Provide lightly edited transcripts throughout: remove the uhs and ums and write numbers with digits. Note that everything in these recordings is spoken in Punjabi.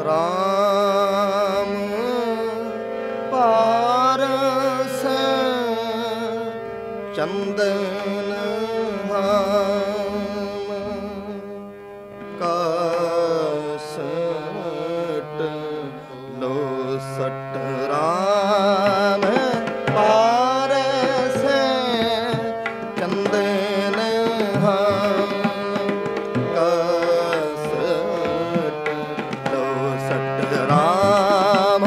ਰਾਮ ਪਾਰਸ ਚੰਦਨ ਹਾਮ ਕਾਸਟ ਲੋ ਸਟ ਰਾਮ ਪਾਰਸ ਚੰਦਨ ਹਾਮ ਕਾਸਟ ਲੋ ਸਟ ਰਾਮ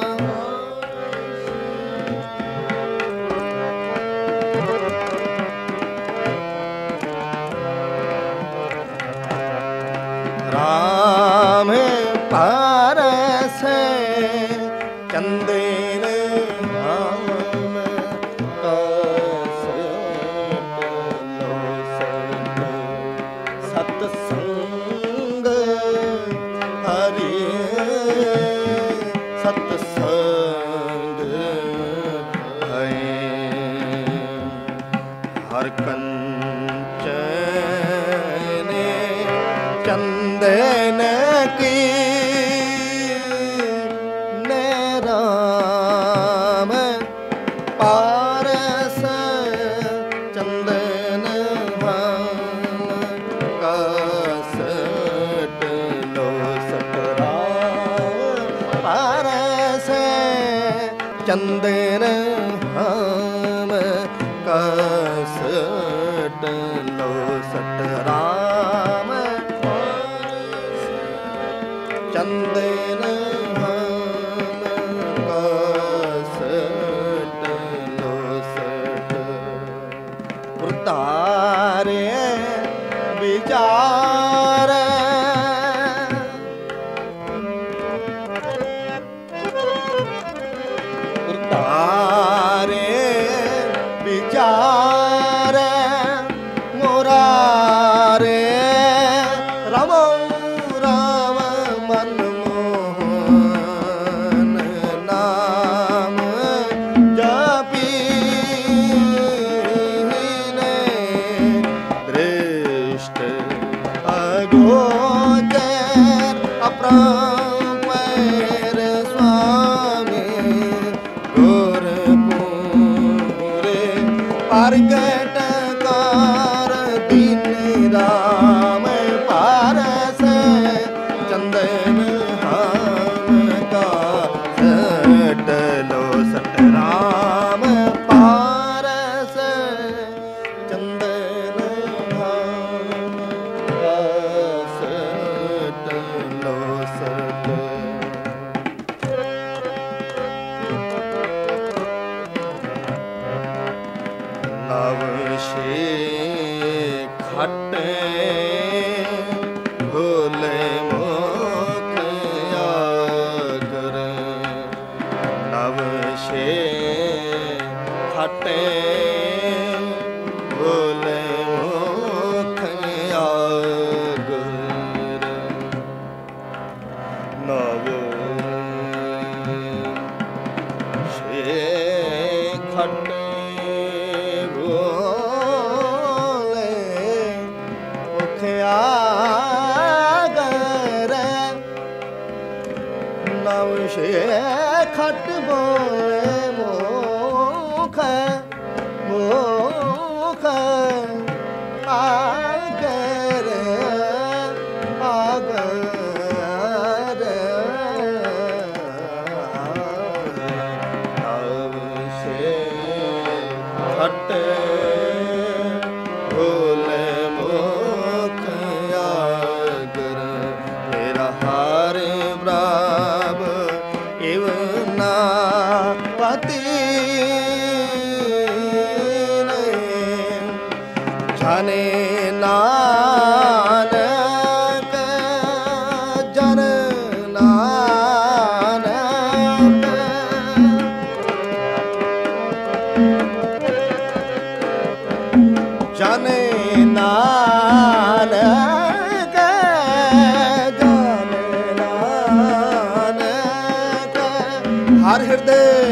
ਰਾਮ ਪਾਰਸ ਚੰਦਨ ਹਾਮ ਕਾਸਟ ਲੋ ਸਟ ਸਤ ਸੰਗ ਹਰਿ ਸਤ ਸੰਗ ਹੈ ਹਰ ਕੰਚਨ ਚੰਦਨ ਕੀ ਨੇ ਰਾਮ ਪਾਰਸ ਚੰਦਨ ਹਾਮ ਕਾਸਟ ਲੋ ਸਟ ਰਾਮ ਪਾਰਸ ਚੰਦਨ ਹਾਮ ਕਾਸਟ ਲੋ ਸਟ ਰਾਮ ਚੰਦਨ ਹਾਮ ਕਾਸਟ ਲੋ ਸਟ ਉਤਾਰੇ ਵਿਚਾਰ ਉਤਾਰੇ ਵਿਚਾਰ ਮੁਰਾਰੇ ਰਮੋ ਰਾਮ ਮਨ ਮੋਹਨ ਨਾਮ ਜਪੀ ਨੇ ਦ੍ਰਿਸ਼ਟ ਅਗੋਚਰ ਅਪਰੰਪਰ ਸੁਆਮੀ ਗੁਰਪੂਰੇ ਪ੍ਰਗਟ ਕਰ ਦੀਨ ਰਾਮ ਪਾਰਸ ਚੰਦਨ ਹਾਮ ਕਾਸਟ ਲੋ ਸਟ ਰਾਮ ਪਾਰਸ ਚੰਦਨ ਹਾਮ ਕਾਸਟ ਲੋ ਸਟ ਨਵ ਸ਼ੇ ਖਟੇ ਭੋਲੇ ਮੁਖ ਆਗਰ ਨਵ ਸ਼ੇ ਖਟੇ ਭੋਲੇ ਮੁਖ ਆਗਰ ਨਵ ਸ਼ੇ ਖਟੇ ਨਵ ਸ਼ੇ ਖਟ ਬੋਲੇ ਮੋਖ ਮੋਖ ਆਗਰ ਆਗਰ ਨਵ ਸ਼ੇ ਖਟ ਬੋਲੇ ਮੋਖ ਆਗਰ ਮੇਰਾ ਹਰ ਪ੍ਰਭ ਇਵ ਨਾ ਪਤੀ ਨੇ ਜਾਣੇ ਨਾਨਕ ਜਨ ਨਾਨਕ ਜਾਣੇ ਨਾਨਕ ਜਾਣੇ ਨਾਨਕ ਹਰ ਹਿਰਦੇ